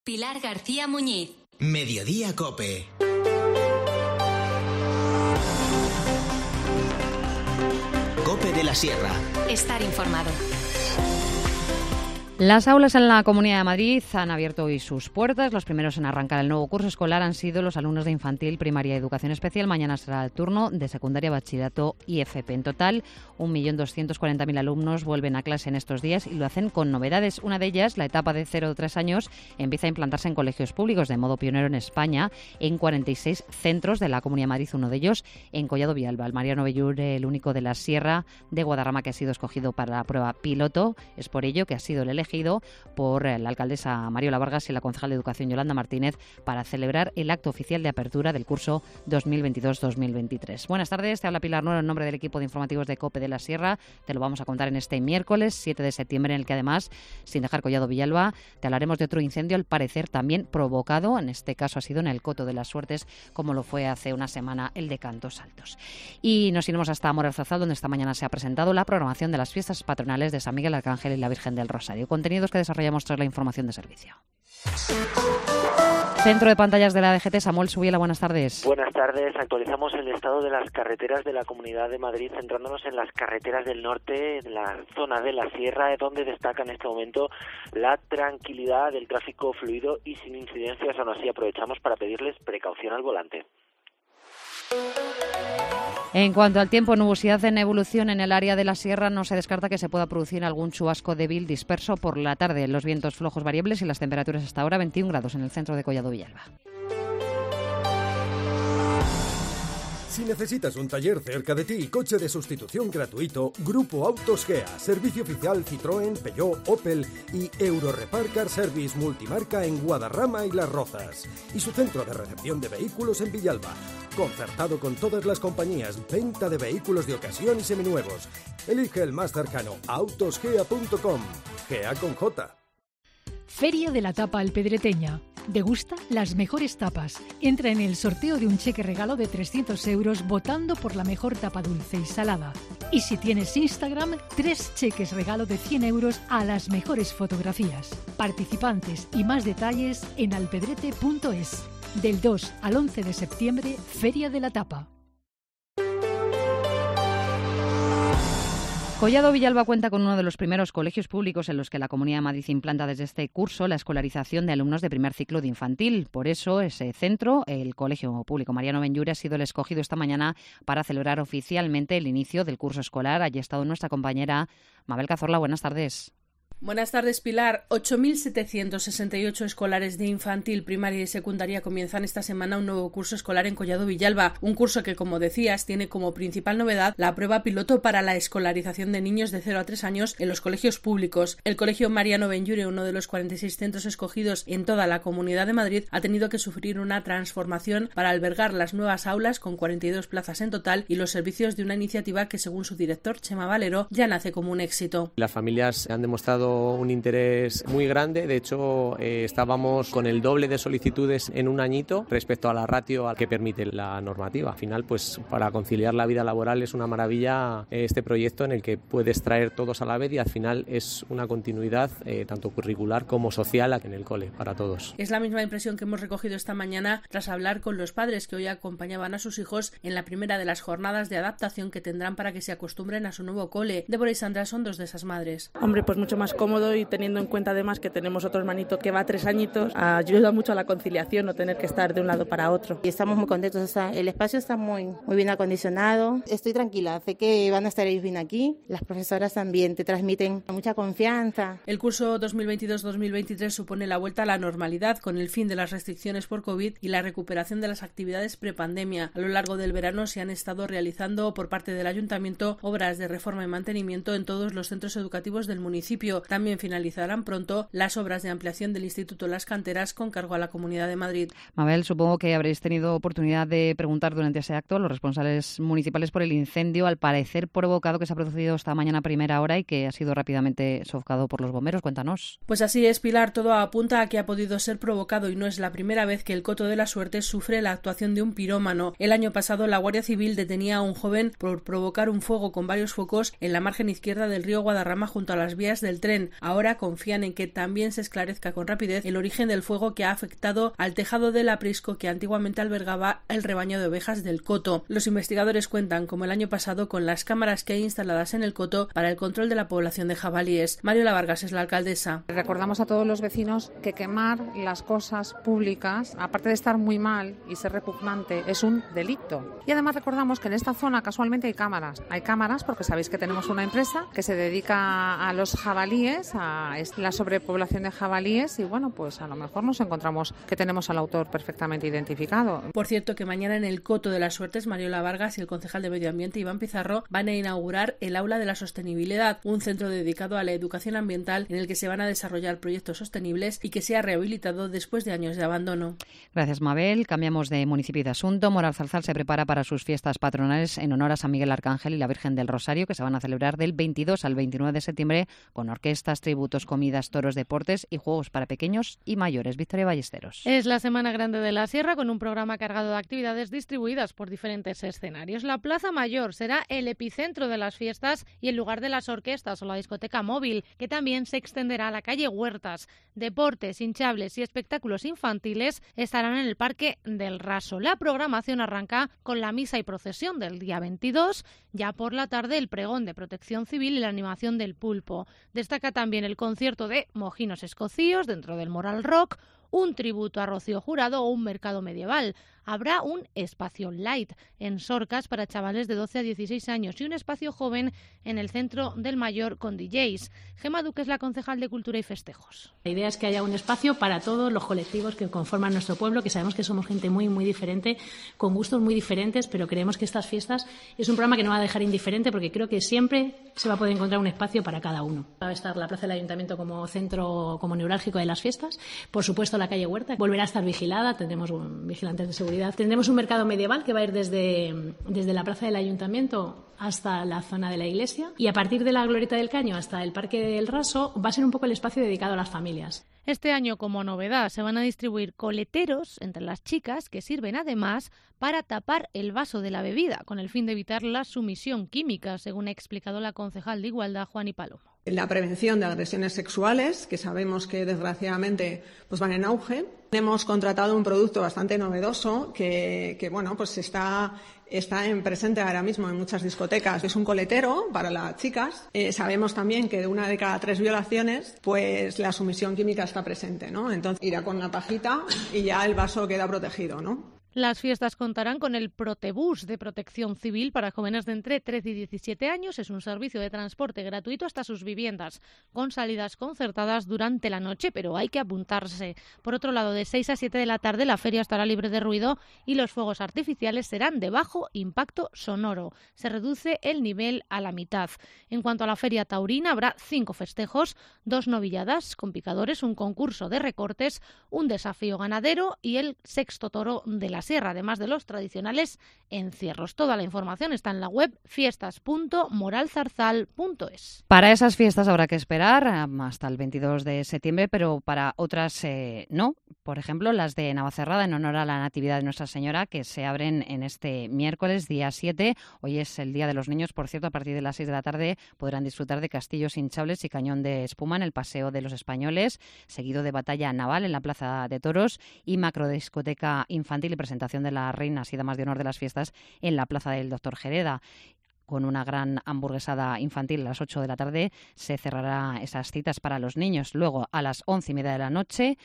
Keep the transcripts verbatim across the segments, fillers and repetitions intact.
Pilar García Muñiz. Mediodía Cope. Cope de la Sierra. Estar informado. Las aulas en la Comunidad de Madrid han abierto hoy sus puertas. Los primeros en arrancar el nuevo curso escolar han sido los alumnos de infantil, primaria y educación especial. Mañana será el turno de secundaria, bachillerato y F P. En total, un millón doscientos cuarenta mil alumnos vuelven a clase en estos días y lo hacen con novedades. Una de ellas, la etapa de cero a tres años, empieza a implantarse en colegios públicos de modo pionero en España, en cuarenta y seis centros de la Comunidad de Madrid, uno de ellos en Collado Villalba. El Mariano Bellure, el único de la Sierra de Guadarrama que ha sido escogido para la prueba piloto. Es por ello que ha sido el elegido por la alcaldesa Mariola Vargas y la concejal de Educación Yolanda Martínez para celebrar el acto oficial de apertura del curso dos mil veintidós dos mil veintitrés. Buenas tardes, te habla Pilar Nuero en nombre del equipo de informativos de COPE de la Sierra. Te lo vamos a contar en este miércoles siete de septiembre, en el que además, sin dejar Collado Villalba, te hablaremos de otro incendio, al parecer también provocado. En este caso ha sido en el Coto de las Suertes, como lo fue hace una semana el de Cantos Altos. Y nos iremos hasta Morarzazal, donde esta mañana se ha presentado la programación de las fiestas patronales de San Miguel Arcángel y la Virgen del Rosario. Contenidos que desarrollamos tras la información de servicio. Centro de pantallas de la D G T, Samuel Subiela, buenas tardes. Buenas tardes, actualizamos el estado de las carreteras de la Comunidad de Madrid, centrándonos en las carreteras del norte, en la zona de la sierra, donde destaca en este momento la tranquilidad del tráfico fluido y sin incidencias. Aún así, aprovechamos para pedirles precaución al volante. En cuanto al tiempo, nubosidad en evolución en el área de la sierra. No se descarta que se pueda producir algún chubasco débil disperso por la tarde. Los vientos flojos variables y las temperaturas hasta ahora veintiún grados en el centro de Collado Villalba. Si necesitas un taller cerca de ti y coche de sustitución gratuito, Grupo Autos Gea, servicio oficial Citroën, Peugeot, Opel y Eurorepar Car Service multimarca en Guadarrama y Las Rozas. Y su centro de recepción de vehículos en Villalba, concertado con todas las compañías, venta de vehículos de ocasión y seminuevos. Elige el más cercano, autosgea punto com. Gea con J. Feria de la Tapa Alpedreteña. Degusta las mejores tapas. Entra en el sorteo de un cheque regalo de trescientos euros votando por la mejor tapa dulce y salada. Y si tienes Instagram, tres cheques regalo de cien euros a las mejores fotografías. Participantes y más detalles en alpedrete punto es. Del dos al once de septiembre, Feria de la Tapa. Collado Villalba cuenta con uno de los primeros colegios públicos en los que la Comunidad de Madrid implanta desde este curso la escolarización de alumnos de primer ciclo de infantil. Por eso, ese centro, el Colegio Público Mariano Bellure, ha sido el escogido esta mañana para celebrar oficialmente el inicio del curso escolar. Allí ha estado nuestra compañera Mabel Cazorla. Buenas tardes. Buenas tardes, Pilar. ocho mil setecientos sesenta y ocho escolares de infantil, primaria y secundaria comienzan esta semana un nuevo curso escolar en Collado Villalba. Un curso que, como decías, tiene como principal novedad la prueba piloto para la escolarización de niños de cero a tres años en los colegios públicos. El Colegio Mariano Bellure, uno de los cuarenta y seis centros escogidos en toda la Comunidad de Madrid, ha tenido que sufrir una transformación para albergar las nuevas aulas, con cuarenta y dos plazas en total, y los servicios de una iniciativa que, según su director, Chema Valero, ya nace como un éxito. Las familias han demostrado un interés muy grande. De hecho, eh, estábamos con el doble de solicitudes en un añito respecto a la ratio al que permite la normativa. Al final, pues para conciliar la vida laboral es una maravilla este proyecto en el que puedes traer todos a la vez y al final es una continuidad eh, tanto curricular como social en el cole para todos. Es la misma impresión que hemos recogido esta mañana tras hablar con los padres que hoy acompañaban a sus hijos en la primera de las jornadas de adaptación que tendrán para que se acostumbren a su nuevo cole. Débora y Sandra son dos de esas madres. Hombre, pues mucho más cómodo, y teniendo en cuenta además que tenemos otro hermanito que va a tres añitos, ayuda mucho a la conciliación, no tener que estar de un lado para otro. Y estamos muy contentos, o sea, el espacio está muy, muy bien acondicionado. Estoy tranquila, sé que van a estar ellos bien aquí. Las profesoras también te transmiten mucha confianza. El curso dos mil veintidós dos mil veintitrés supone la vuelta a la normalidad, con el fin de las restricciones por COVID y la recuperación de las actividades prepandemia. A lo largo del verano se han estado realizando por parte del Ayuntamiento obras de reforma y mantenimiento en todos los centros educativos del municipio. También finalizarán pronto las obras de ampliación del Instituto Las Canteras con cargo a la Comunidad de Madrid. Mabel, supongo que habréis tenido oportunidad de preguntar durante ese acto a los responsables municipales por el incendio, al parecer provocado, que se ha producido esta mañana a primera hora y que ha sido rápidamente sofocado por los bomberos. Cuéntanos. Pues así es, Pilar. Todo apunta a que ha podido ser provocado y no es la primera vez que el Coto de la Suerte sufre la actuación de un pirómano. El año pasado la Guardia Civil detenía a un joven por provocar un fuego con varios focos en la margen izquierda del río Guadarrama junto a las vías del tren. tren. Ahora confían en que también se esclarezca con rapidez el origen del fuego que ha afectado al tejado del aprisco que antiguamente albergaba el rebaño de ovejas del coto. Los investigadores cuentan, como el año pasado, con las cámaras que hay instaladas en el coto para el control de la población de jabalíes. Mariola Vargas es la alcaldesa. Recordamos a todos los vecinos que quemar las cosas públicas, aparte de estar muy mal y ser repugnante, es un delito. Y además recordamos que en esta zona casualmente hay cámaras. Hay cámaras porque sabéis que tenemos una empresa que se dedica a los jabalíes, a la sobrepoblación de jabalíes, y bueno, pues a lo mejor nos encontramos que tenemos al autor perfectamente identificado. Por cierto, que mañana en el Coto de las Suertes, Mariola Vargas y el concejal de Medio Ambiente, Iván Pizarro, van a inaugurar el Aula de la Sostenibilidad, un centro dedicado a la educación ambiental en el que se van a desarrollar proyectos sostenibles y que se ha rehabilitado después de años de abandono. Gracias, Mabel. Cambiamos de municipio y de asunto. Moralzarzal se prepara para sus fiestas patronales en honor a San Miguel Arcángel y la Virgen del Rosario, que se van a celebrar del veintidós al veintinueve de septiembre con orquestas, tributos, comidas, toros, deportes y juegos para pequeños y mayores. Victoria Ballesteros. Es la Semana Grande de la Sierra, con un programa cargado de actividades distribuidas por diferentes escenarios. La Plaza Mayor será el epicentro de las fiestas y el lugar de las orquestas o la discoteca móvil, que también se extenderá a la calle Huertas. Deportes, hinchables y espectáculos infantiles estarán en el Parque del Raso. La programación arranca con la misa y procesión del día veintidós, ya por la tarde el pregón de Protección Civil y la animación del pulpo. Destaca también el concierto de Mojinos Escocíos dentro del Moral Rock, un tributo a Rocío Jurado o un mercado medieval. Habrá un espacio light en Sorcas para chavales de doce a dieciséis años y un espacio joven en el Centro del Mayor con D Js. Gemma Duque es la concejal de Cultura y Festejos. La idea es que haya un espacio para todos los colectivos que conforman nuestro pueblo, que sabemos que somos gente muy, muy diferente, con gustos muy diferentes, pero creemos que estas fiestas es un programa que no va a dejar indiferente, porque creo que siempre se va a poder encontrar un espacio para cada uno. Va a estar la Plaza del Ayuntamiento como centro, como neurálgico de las fiestas. Por supuesto, la calle Huerta volverá a estar vigilada, tendremos un, vigilantes de seguridad. Tendremos un mercado medieval que va a ir desde, desde la Plaza del Ayuntamiento hasta la zona de la iglesia, y a partir de la Glorieta del Caño hasta el Parque del Raso va a ser un poco el espacio dedicado a las familias. Este año, como novedad, se van a distribuir coleteros entre las chicas que sirven además para tapar el vaso de la bebida, con el fin de evitar la sumisión química, según ha explicado la concejal de Igualdad, Juani Palomo. La prevención de agresiones sexuales, que sabemos que desgraciadamente pues van en auge. Hemos contratado un producto bastante novedoso que, que bueno, pues está, está en presente ahora mismo en muchas discotecas. Es un coletero para las chicas. Eh, sabemos también que de una de cada tres violaciones, pues la sumisión química está presente, ¿no? Entonces irá con una pajita y ya el vaso queda protegido, ¿no? Las fiestas contarán con el Protebús de Protección Civil para jóvenes de entre trece y diecisiete años. Es un servicio de transporte gratuito hasta sus viviendas, con salidas concertadas durante la noche, pero hay que apuntarse. Por otro lado, de seis a siete de la tarde la feria estará libre de ruido y los fuegos artificiales serán de bajo impacto sonoro. Se reduce el nivel a la mitad. En cuanto a la feria taurina, habrá cinco festejos, dos novilladas con picadores, un concurso de recortes, un desafío ganadero y el sexto toro de la Sierra, además de los tradicionales encierros. Toda la información está en la web fiestas punto moralzarzal punto es. Para esas fiestas habrá que esperar hasta el veintidós de septiembre, pero para otras eh, no. Por ejemplo, las de Navacerrada en honor a la Natividad de Nuestra Señora, que se abren en este miércoles, día siete. Hoy es el Día de los Niños, por cierto. A partir de las seis de la tarde podrán disfrutar de castillos hinchables y cañón de espuma en el Paseo de los Españoles, seguido de batalla naval en la Plaza de Toros y macrodiscoteca infantil y presentación de las reinas y damas de honor de las fiestas en la Plaza del Doctor Gereda. Con una gran hamburguesada infantil a las ocho de la tarde se cerrará esas citas para los niños. Luego, a las once y media de la noche,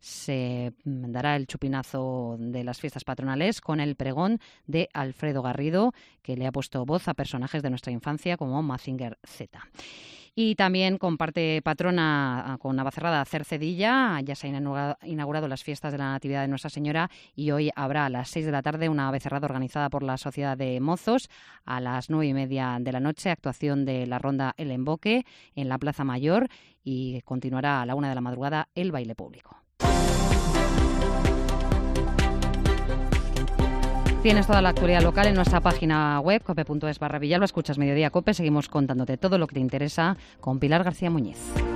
se dará el chupinazo de las fiestas patronales con el pregón de Alfredo Garrido, que le ha puesto voz a personajes de nuestra infancia como Mazinger Z. Y también comparte patrona con Navacerrada Cercedilla. Ya se han inaugurado las fiestas de la Natividad de Nuestra Señora y hoy habrá a las seis de la tarde una becerrada organizada por la Sociedad de Mozos. A las nueve y media de la noche, actuación de la ronda El Emboque en la Plaza Mayor, y continuará a la una de la madrugada el baile público. Tienes toda la actualidad local en nuestra página web, cope punto es barra Villalba. Escuchas Mediodía Cope. Seguimos contándote todo lo que te interesa con Pilar García Muñiz.